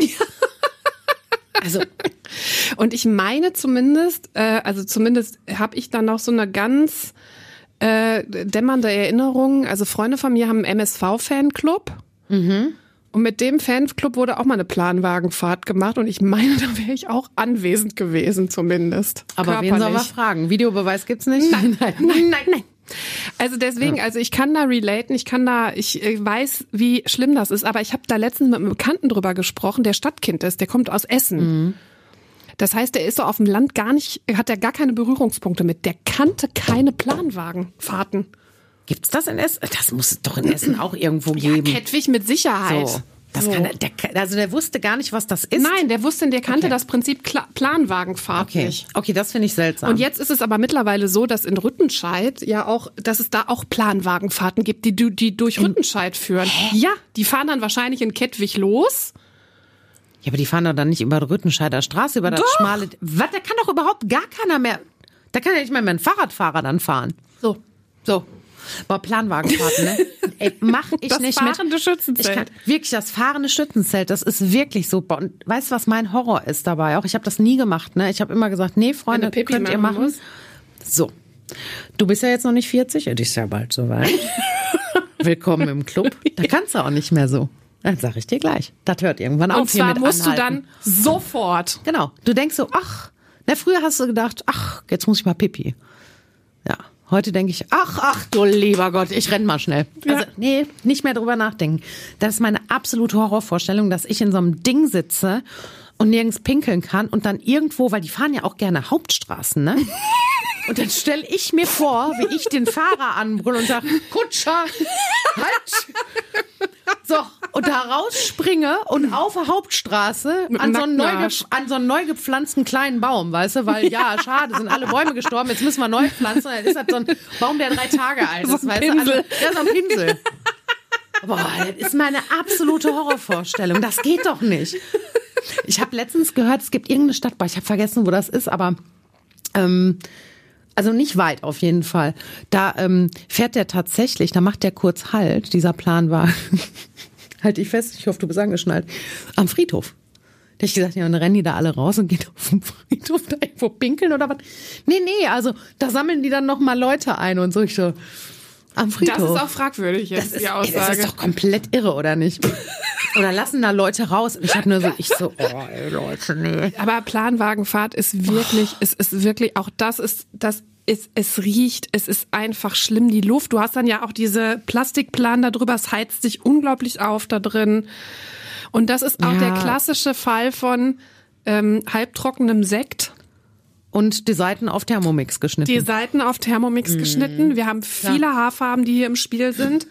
Also, und ich meine zumindest habe ich dann noch so eine ganz dämmernde Erinnerung. Also Freunde von mir haben einen MSV-Fanclub. Und mit dem Fanclub wurde auch mal eine Planwagenfahrt gemacht. Und ich meine, da wäre ich auch anwesend gewesen zumindest. Aber körperlich. Wen soll man fragen? Videobeweis gibt's nicht? Nein. Also deswegen, also ich kann da relaten, ich weiß, wie schlimm das ist, aber ich habe da letztens mit einem Bekannten drüber gesprochen, der Stadtkind ist, der kommt aus Essen. Das heißt, der ist so auf dem Land hat er gar keine Berührungspunkte mit, der kannte keine Planwagenfahrten. Gibt's das in Essen? Das muss es doch in Essen auch irgendwo geben. Ja, Kettwig mit Sicherheit. So. Der wusste gar nicht, was das ist. Nein, der kannte das Prinzip Planwagenfahrt nicht. Okay, das finde ich seltsam. Und jetzt ist es aber mittlerweile so, dass in Rüttenscheid dass es da auch Planwagenfahrten gibt, die durch Rüttenscheid führen. Hä? Ja, die fahren dann wahrscheinlich in Kettwig los. Ja, aber die fahren doch dann nicht über die Rüttenscheider Straße, über das schmale. Was? Da kann doch überhaupt gar keiner mehr. Da kann ja nicht mal mehr ein Fahrradfahrer dann fahren. So. Boah, Planwagenfahrten, ne? Ey, mach ich das nicht mit. Das fahrende Schützenzelt. Wirklich, das fahrende Schützenzelt, das ist wirklich super. Und weißt du, was mein Horror ist dabei auch? Ich habe das nie gemacht, ne? Ich habe immer gesagt, nee, Freunde, könnt ihr machen. So. Du bist ja jetzt noch nicht 40, und ist ja bald soweit. Willkommen im Club. Da kannst du auch nicht mehr so. Dann sag ich dir gleich. Das hört irgendwann auf hier mit anhalten. Und zwar musst anhalten. du dann sofort. Genau. Du denkst so, früher hast du gedacht, jetzt muss ich mal Pipi. Ja. Heute denke ich, ach du lieber Gott, ich renn mal schnell. Ja. Also, nee, nicht mehr drüber nachdenken. Das ist meine absolute Horrorvorstellung, dass ich in so einem Ding sitze und nirgends pinkeln kann und dann irgendwo, weil die fahren ja auch gerne Hauptstraßen, ne? Und dann stelle ich mir vor, wie ich den Fahrer anbrülle und sage, Kutscher, halt! So, und da rausspringe und auf der Hauptstraße an so einen neu gepflanzten kleinen Baum, weißt du? Weil, ja, schade, sind alle Bäume gestorben, jetzt müssen wir neu pflanzen. Dann ist das so ein Baum, der 3 Tage alt ist, so weißt du? Also, ja, so ein Pinsel. Boah, das ist meine absolute Horrorvorstellung. Das geht doch nicht. Ich habe letztens gehört, es gibt irgendeine Stadt, ich habe vergessen, wo das ist, aber also nicht weit auf jeden Fall. Da fährt der tatsächlich, da macht der kurz Halt, dieser Planwagen. Halt dich fest, ich hoffe, du bist angeschnallt. Am Friedhof. Da hab ich gesagt, ja, und dann rennen die da alle raus und gehen auf den Friedhof da irgendwo pinkeln oder was? Nee, also da sammeln die dann nochmal Leute ein und so. Ich so, am Friedhof. Das ist auch fragwürdig jetzt, die Aussage. Das ist doch komplett irre, oder nicht? Oder lassen da Leute raus. Ich habe nur so, oh ey, Leute, nee. Aber Planwagenfahrt ist wirklich, es ist wirklich, auch es riecht, es ist einfach schlimm, die Luft. Du hast dann ja auch diese Plastikplan da drüber, es heizt sich unglaublich auf da drin. Und das ist auch der klassische Fall von halbtrockenem Sekt. Und die Seiten auf Thermomix geschnitten. geschnitten. Wir haben viele Haarfarben, die hier im Spiel sind.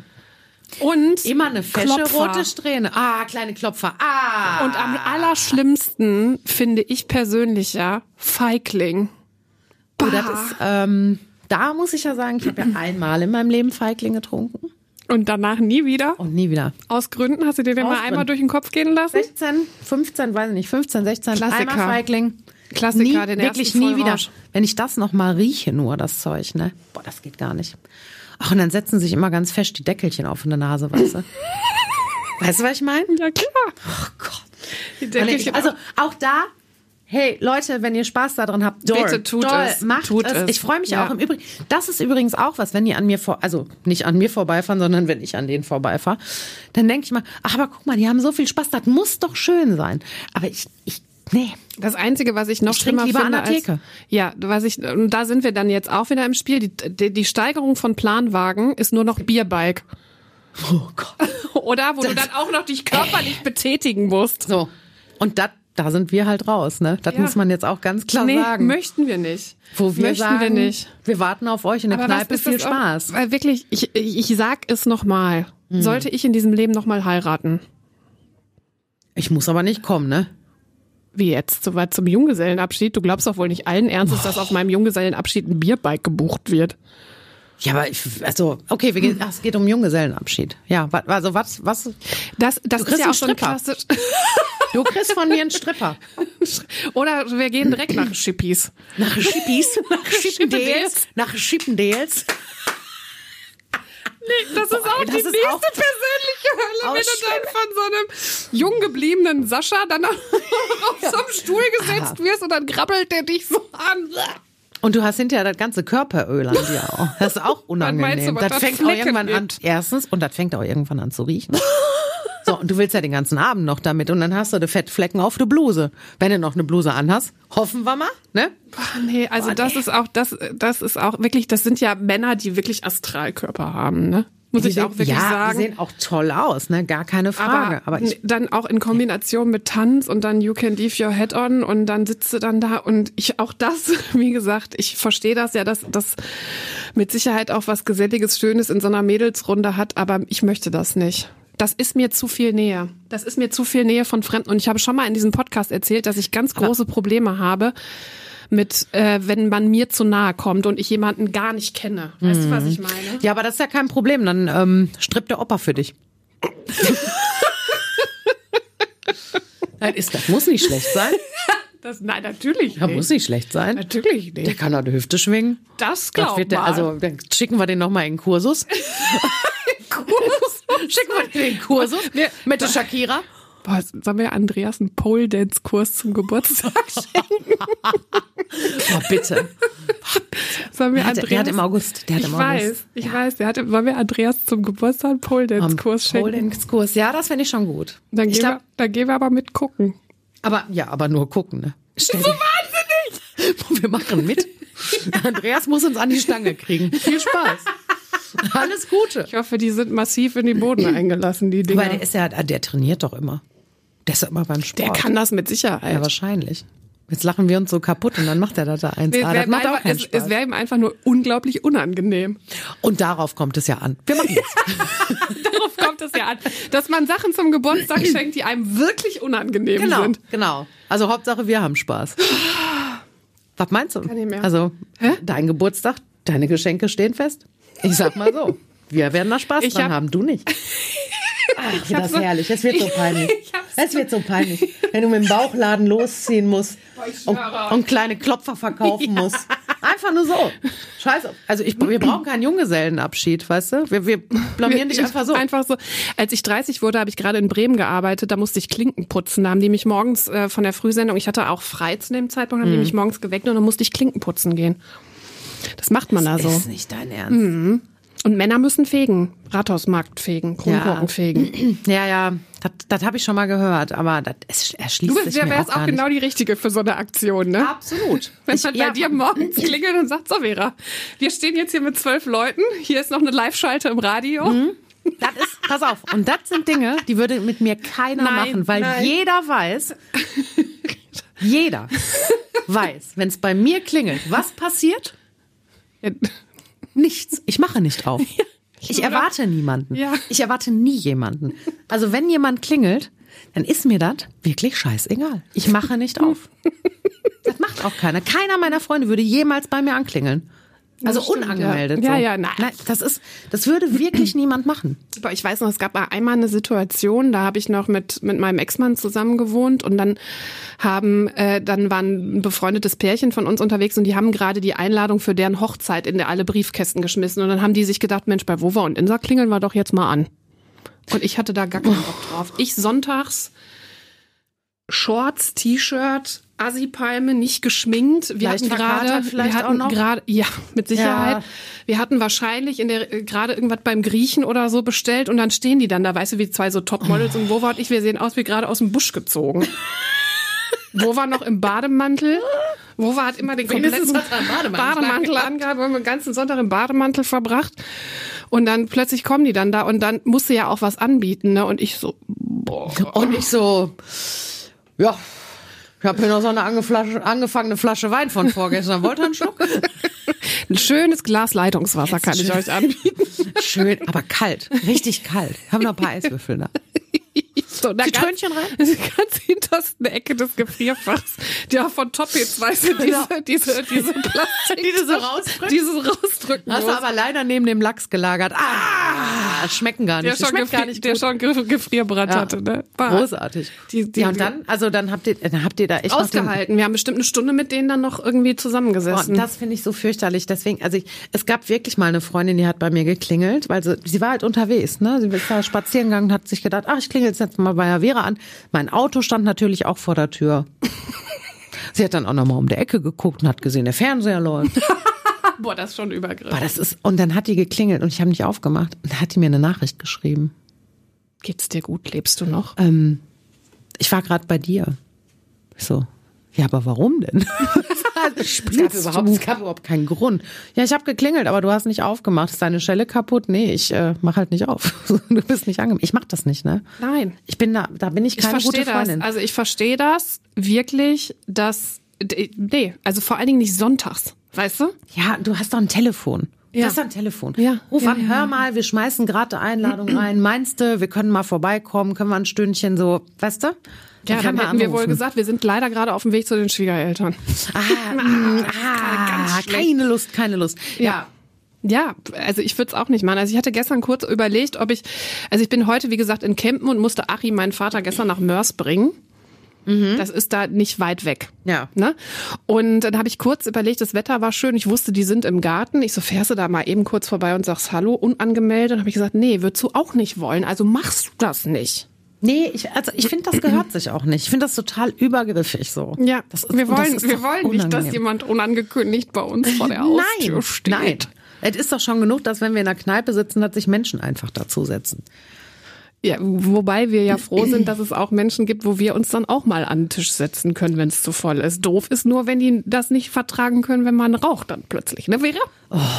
Und immer eine fesche Klopfer. rote Strähne. Kleine Klopfer. Und am allerschlimmsten finde ich persönlich ja Feigling. Oh, das ist, da muss ich ja sagen, ich habe ja einmal in meinem Leben Feigling getrunken. Und danach nie wieder? Und nie wieder. Aus Gründen? Hast du dir den mal einmal durch den Kopf gehen lassen? 15, weiß ich nicht, 15, 16, Klassiker. einmal Feigling. Klassiker, nie, den wirklich ersten nie wieder. Vollrausch. Wenn ich das noch mal rieche, nur das Zeug, ne? Boah, das geht gar nicht. Ach, und dann setzen sich immer ganz fest die Deckelchen auf in der Nase, weißt du? Weißt du, was ich meine? Ja, klar. Oh Gott. Die Deckelchen Also auch da, hey Leute, wenn ihr Spaß daran habt, bitte tut es. Macht es. Ich freue mich auch im Übrigen. Das ist übrigens auch was, wenn die an mir also nicht an mir vorbeifahren, sondern wenn ich an denen vorbeifahre, dann denke ich mal, ach, aber guck mal, die haben so viel Spaß, das muss doch schön sein. Aber nee. Das Einzige, was ich noch schlimmer lieber finde, an der Theke. und da sind wir dann jetzt auch wieder im Spiel, die Steigerung von Planwagen ist nur noch Bierbike. Oh Gott. Oder? Wo du dann auch noch dich körperlich betätigen musst. So. Und da sind wir halt raus, ne? Das muss man jetzt auch ganz klar sagen. Möchten wir nicht. Wo wir sagen, wir nicht. Wir warten auf euch in der Kneipe, viel Spaß. Weil wirklich, ich sag es nochmal. Sollte ich in diesem Leben nochmal heiraten? Ich muss aber nicht kommen, ne? Wie jetzt? Soweit zum Junggesellenabschied? Du glaubst doch wohl nicht allen Ernstes, dass auf meinem Junggesellenabschied ein Bierbike gebucht wird. Ja, aber okay, es geht um Junggesellenabschied. Ja, also was? Das ist ja auch so ein klassisch. Du kriegst von mir einen Stripper. Oder wir gehen direkt nach Schippis. Nach Schippis? Nach Schippendales? Nach Schippendales? Nee, das ist auch die nächste persönliche Hölle, wenn du dann von so einem jung gebliebenen Sascha dann auf so einem Stuhl gesetzt wirst und dann krabbelt der dich so an. Und du hast hinterher das ganze Körperöl an dir auch. Das ist auch unangenehm. Das fängt auch irgendwann an, erstens, und das fängt auch irgendwann an zu riechen. So, und du willst ja den ganzen Abend noch damit und dann hast du die Fettflecken auf der Bluse. Wenn du noch eine Bluse anhast, hoffen wir mal, ne? Nee, also das ist auch wirklich, das sind ja Männer, die wirklich Astralkörper haben, ne? Muss ich auch wirklich sagen. Die sehen auch toll aus, ne? Gar keine Frage. Aber dann auch in Kombination mit Tanz und dann You Can Leave Your Head On und dann sitzt du dann da und wie gesagt, ich verstehe das ja, dass das mit Sicherheit auch was Geselliges, Schönes in so einer Mädelsrunde hat, aber ich möchte das nicht. Das ist mir zu viel Nähe. Das ist mir zu viel Nähe von Fremden. Und ich habe schon mal in diesem Podcast erzählt, dass ich ganz große Probleme habe mit, wenn man mir zu nahe kommt und ich jemanden gar nicht kenne. Weißt du, was ich meine? Ja, aber das ist ja kein Problem. Dann strippt der Opa für dich. Das muss nicht schlecht sein. Nein, natürlich nicht. Das muss nicht schlecht sein. Natürlich nicht. Der kann doch die Hüfte schwingen. Das glaubt man. Also dann schicken wir den nochmal in den Kursus. Schicken wir den in den Kursus mit der Shakira. Boah, sollen wir Andreas einen Pole-Dance-Kurs zum Geburtstag schenken? Boah, bitte. Sollen wir Der hat im August. Ich weiß. Wollen wir Andreas zum Geburtstag einen Pole-Dance-Kurs schenken? Pole-Dance-Kurs, ja, das finde ich schon gut. Dann gehen wir aber mit gucken. Aber nur gucken, ne? So wahnsinnig! Wir machen mit. Andreas muss uns an die Stange kriegen. Viel Spaß. Alles Gute. Ich hoffe, die sind massiv in den Boden eingelassen, die Dinger. Weil der trainiert doch immer. Der ist doch immer beim Sport. Der kann das mit Sicherheit. Ja, wahrscheinlich. Jetzt lachen wir uns so kaputt und dann macht er da 1A. Das macht auch keinen Spaß. Es wäre ihm einfach nur unglaublich unangenehm. Und darauf kommt es ja an. Wir machen das. Darauf kommt es ja an. Dass man Sachen zum Geburtstag schenkt, die einem wirklich unangenehm sind. Genau. Also Hauptsache, wir haben Spaß. Was meinst du? Kann nicht mehr. Also, dein Geburtstag, deine Geschenke stehen fest? Ich sag mal so. Wir werden da Spaß dran haben, du nicht. Ach, das ist herrlich. Es wird so peinlich. Es wird so peinlich. Wenn du mit dem Bauchladen losziehen musst und kleine Klopfer verkaufen musst. Einfach nur so. Scheiße. Also wir brauchen keinen Junggesellenabschied, weißt du? Wir blamieren dich einfach so. Einfach so. Als ich 30 wurde, habe ich gerade in Bremen gearbeitet. Da musste ich Klinken putzen. Da haben die mich morgens von der Frühsendung, ich hatte auch frei zu dem Zeitpunkt, haben die mich morgens geweckt und dann musste ich Klinken putzen gehen. Das macht man da so. Das ist nicht dein Ernst. Mhm. Und Männer müssen fegen. Rathausmarkt fegen, Kronkorken fegen. Ja, das habe ich schon mal gehört, aber das erschließt sich mir auch gar nicht. Du wärst auch genau die Richtige für so eine Aktion, ne? Absolut. Wenn man bei dir morgens klingelt und sagt, so Vera, wir stehen jetzt hier mit 12 Leuten, hier ist noch eine Live-Schalte im Radio. Mhm. Das ist, pass auf, und das sind Dinge, die würde mit mir keiner machen, weil jeder weiß, wenn es bei mir klingelt, was passiert? Ja. Nichts. Ich mache nicht auf. Ja, ich erwarte niemanden. Ja. Ich erwarte nie jemanden. Also wenn jemand klingelt, dann ist mir das wirklich scheißegal. Ich mache nicht auf. Das macht auch keiner. Keiner meiner Freunde würde jemals bei mir anklingeln. Also stimmt, unangemeldet. Ja, so. ja, nein. Das würde wirklich niemand machen. Aber ich weiß noch, es gab mal einmal eine Situation, da habe ich noch mit meinem Ex-Mann zusammen gewohnt und dann waren ein befreundetes Pärchen von uns unterwegs und die haben gerade die Einladung für deren Hochzeit in alle Briefkästen geschmissen und dann haben die sich gedacht, Mensch, bei Wova und Insa klingeln wir doch jetzt mal an. Und ich hatte da gar keinen Bock drauf. Ich sonntags Shorts, T-Shirt, Assi-Palme, nicht geschminkt. Wir hatten gerade, ja, mit Sicherheit. Ja. Wir hatten wahrscheinlich gerade irgendwas beim Griechen oder so bestellt und dann stehen die dann da, weißt du, wie zwei so Topmodels und Wova und ich, wir sehen aus wie gerade aus dem Busch gezogen. Wova noch im Bademantel. Wova hat immer den kompletten Bademantel angehabt, wir haben den ganzen Sonntag im Bademantel verbracht. Und dann plötzlich kommen die dann da und dann musste ja auch was anbieten, ne? Und ich so, boah. Und ich so, ja, ich habe hier noch so eine angefangene Flasche Wein von vorgestern. Wollt ihr einen Schluck? Ein schönes Glas Leitungswasser kann ich euch anbieten. Schön, aber kalt. Richtig kalt. Haben noch ein paar Eiswürfel da. So, da Zitronchen rein? Ganz hintersten Ecke des Gefrierfachs. Ja, von Toppets, weißt du, diese Plastik. Die du so rausdrückst? Die so rausdrücken hast du aber leider neben dem Lachs gelagert. Schmecken gar nicht. Der schon Gefrierbrand hatte, ne? Großartig. Ja, und dann habt ihr da echt ausgehalten. Wir haben bestimmt eine Stunde mit denen dann noch irgendwie zusammengesessen. Das finde ich so fürchterlich. Deswegen, es gab wirklich mal eine Freundin, die hat bei mir geklingelt, weil sie war halt unterwegs, ne? Sie ist da spazieren gegangen und hat sich gedacht, ich klingel jetzt mal bei der Vera an. Mein Auto stand natürlich auch vor der Tür. Sie hat dann auch nochmal um die Ecke geguckt und hat gesehen, der Fernseher läuft. Boah, das ist schon übergriffig. Und dann hat die geklingelt und ich habe nicht aufgemacht. Und dann hat die mir eine Nachricht geschrieben. Geht's dir gut? Lebst du noch? Ich war gerade bei dir. Ich so, ja, aber warum denn? Es gab überhaupt keinen Grund. Ja, ich habe geklingelt, aber du hast nicht aufgemacht. Ist deine Schelle kaputt? Nee, ich mach halt nicht auf. Du bist nicht angemeldet. Ich mach das nicht, ne? Nein. Da bin ich keine gute Freundin. Also ich verstehe das wirklich, also vor allen Dingen nicht sonntags, weißt du? Ja, du hast doch ein Telefon. Du hast doch ein Telefon. Ja. Ruf an, hör mal, wir schmeißen gerade eine Einladung rein. Meinst du, wir können mal vorbeikommen, können wir ein Stündchen so, weißt du? Ja, dann hätten wir wohl gesagt, wir sind leider gerade auf dem Weg zu den Schwiegereltern. Keine Lust. Ja, also ich würde es auch nicht machen. Also ich hatte gestern kurz überlegt, ich bin heute, wie gesagt, in Kempen und musste Achim, meinen Vater, gestern nach Mörs bringen. Das ist da nicht weit weg. Ja. Ne? Und dann habe ich kurz überlegt, das Wetter war schön. Ich wusste, die sind im Garten. Ich so, fährst du da mal eben kurz vorbei und sagst Hallo, unangemeldet? Dann habe ich gesagt, nee, würdest du auch nicht wollen. Also machst du das nicht. Nee, ich finde, das gehört sich auch nicht. Ich finde das total übergriffig so. Ja, wir wollen nicht, dass jemand unangekündigt bei uns vor der Haustür steht. Nein. Es ist doch schon genug, dass wenn wir in der Kneipe sitzen, dass sich Menschen einfach dazusetzen. Ja, wobei wir ja froh sind, dass es auch Menschen gibt, wo wir uns dann auch mal an den Tisch setzen können, wenn es zu voll ist. Doof ist nur, wenn die das nicht vertragen können, wenn man raucht dann plötzlich, ne, Vera?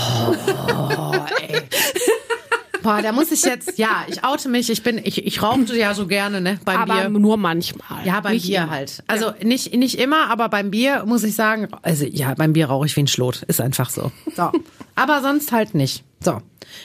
Ey. Boah, da muss ich jetzt, ich oute mich, ich rauchte ja so gerne, ne, beim Bier. Aber nur manchmal. Ja, beim Bier immer. Halt. Also nicht immer, aber beim Bier muss ich sagen, also ja, beim Bier rauche ich wie ein Schlot, ist einfach so. So. Aber sonst halt nicht. So.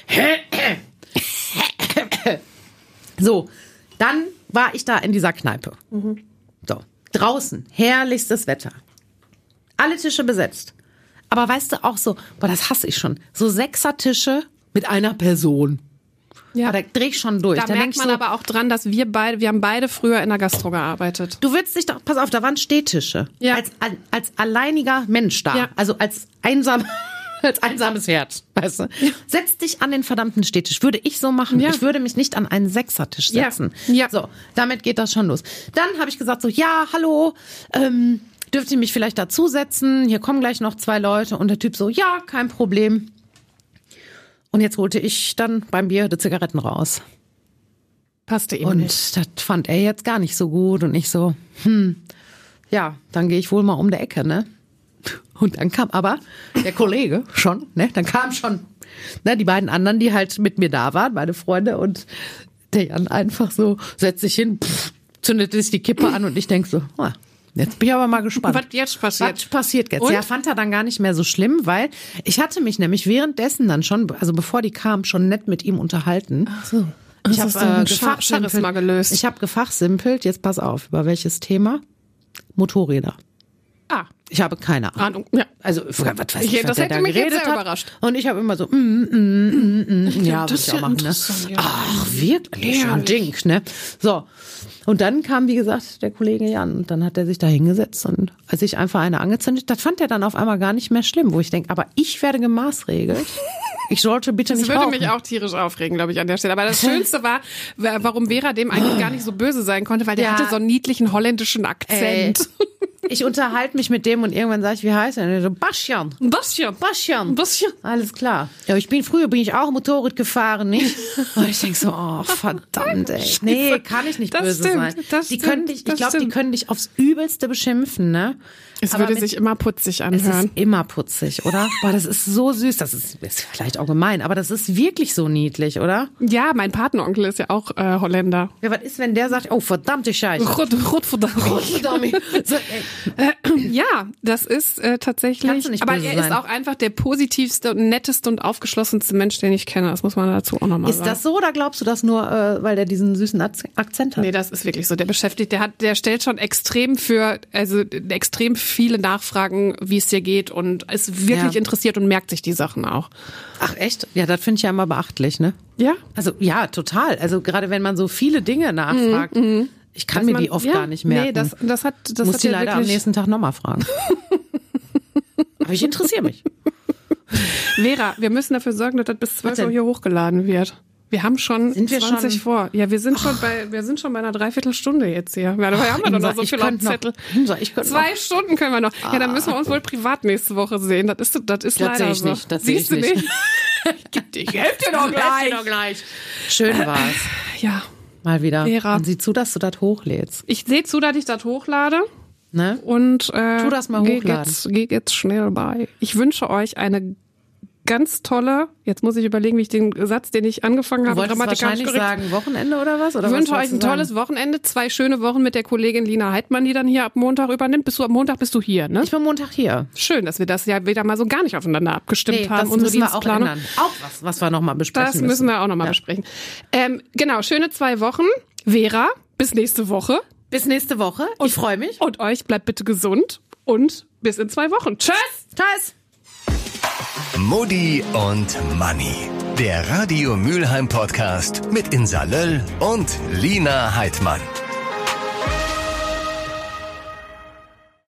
So, dann war ich da in dieser Kneipe. So, draußen, herrlichstes Wetter. Alle Tische besetzt. Aber weißt du auch so, das hasse ich schon, so 6er-Tische mit einer Person. Ja, da dreh ich schon durch. Da merkt man aber auch dran, dass wir haben beide früher in der Gastro gearbeitet. Du willst dich doch, pass auf, da waren Stehtische. Ja. Als alleiniger Mensch da. Ja. Also als einsames Herz, weißt du? Ja. Setz dich an den verdammten Stehtisch. Würde ich so machen. Ja. Ich würde mich nicht an einen 6er-Tisch setzen. Ja. So, damit geht das schon los. Dann habe ich gesagt so, ja, hallo, dürft ihr mich vielleicht dazusetzen? Hier kommen gleich noch 2 Leute. Und der Typ so, ja, kein Problem. Und jetzt holte ich dann beim Bier die Zigaretten raus. Passte ihm und nicht. Das fand er jetzt gar nicht so gut. Und ich so, ja, dann gehe ich wohl mal um die Ecke, ne? Und dann kam aber der Kollege schon, ne? Dann kamen schon die beiden anderen, die halt mit mir da waren, meine Freunde. Und der Jan einfach so, setzt sich hin, zündet sich die Kippe an und ich denk so, jetzt bin ich aber mal gespannt. Was jetzt passiert? Was passiert jetzt? Und? Ja, fand er dann gar nicht mehr so schlimm, weil ich hatte mich nämlich währenddessen dann schon, also bevor die kam, schon nett mit ihm unterhalten. Ach so. Ich habe gefachsimpelt. Ich habe gefachsimpelt. Jetzt pass auf, über welches Thema? Motorräder. Ich habe keine Ahnung. Ja. Also, was weiß ich, das hätte mich jetzt sehr überrascht. Und ich habe immer so, ja, das ja auch machen, ne? Ach, wirklich? Ja, ein Ding, ne? So. Und dann kam, wie gesagt, der Kollege Jan. Und dann hat er sich da hingesetzt und sich einfach eine angezündet. Das fand er dann auf einmal gar nicht mehr schlimm, wo ich denke, aber ich werde gemaßregelt. Ich sollte bitte nicht rauchen. Das würde mich auch tierisch aufregen, glaube ich, an der Stelle. Aber das Schönste war, warum Vera dem eigentlich gar nicht so böse sein konnte, weil der hatte so einen niedlichen holländischen Akzent. Ich unterhalte mich mit dem und irgendwann sage ich, wie heißt er? So, Bastian. Alles klar. Ja, früher bin ich auch Motorrad gefahren, nicht? Und ich denke so, oh, verdammt, ey. Nee, kann ich nicht böse sein. Ich glaube, die können dich aufs Übelste beschimpfen, ne? Es würde sich immer putzig anhören. Es ist immer putzig, oder? Boah, das ist so süß. Das ist vielleicht auch gemein, aber das ist wirklich so niedlich, oder? Ja, mein Patenonkel ist ja auch Holländer. Ja, was ist, wenn der sagt, oh, verdammte Scheiße. Verdammt. So, ja, das ist tatsächlich. Kannst du nicht aber böse er ist sein. auch einfach der positivste und netteste und aufgeschlossenste Mensch, den ich kenne. Das muss man dazu auch nochmal sagen. Ist das so oder glaubst du das nur, weil der diesen süßen Akzent hat? Nee, das ist wirklich so. Der stellt schon extrem viele Nachfragen, wie es dir geht und ist wirklich interessiert und merkt sich die Sachen auch. Ach echt? Ja, das finde ich ja immer beachtlich, ne? Ja. Also ja, total. Also gerade wenn man so viele Dinge nachfragt, ich kann mir die oft gar nicht merken. Nee, das muss die leider am nächsten Tag nochmal fragen. Aber ich interessiere mich. Vera, wir müssen dafür sorgen, dass das bis 12 Uhr hier hochgeladen wird. Wir haben schon 20 vor. Ja, wir sind schon bei einer Dreiviertelstunde jetzt hier. Ja, dabei haben wir doch noch so viel auf dem Zettel. 2 Stunden können wir noch. Ja, dann müssen wir uns wohl privat nächste Woche sehen. Das ist leider so. Das sehe ich nicht. Ich helfe dir doch gleich. Schön war's. Ja. Mal wieder. Vera. Und sieh zu, dass du das hochlädst. Ich sehe zu, dass ich das hochlade. Ne? Und tu das mal hochladen. Geh jetzt schnell bei. Ich wünsche euch eine ganz tolle, jetzt muss ich überlegen, wie ich den Satz, den ich angefangen habe, grammatikalisch wahrscheinlich sagen, Wochenende oder was? Oder ich wünsche euch ein tolles Wochenende, 2 schöne Wochen mit der Kollegin Lina Heidmann, die dann hier ab Montag übernimmt. Am Montag bist du hier, ne? Ich bin Montag hier. Schön, dass wir das ja wieder mal so gar nicht aufeinander abgestimmt haben. Das müssen wir auch ändern. Auch was wir nochmal besprechen müssen. Das müssen wir auch nochmal besprechen. Genau, schöne 2 Wochen. Vera, bis nächste Woche. Bis nächste Woche. Ich freue mich. Und euch bleibt bitte gesund und bis in 2 Wochen. Tschüss! Tschüss! Mutti und Manni. Der Radio Mülheim Podcast mit Insa Löll und Lina Heidmann.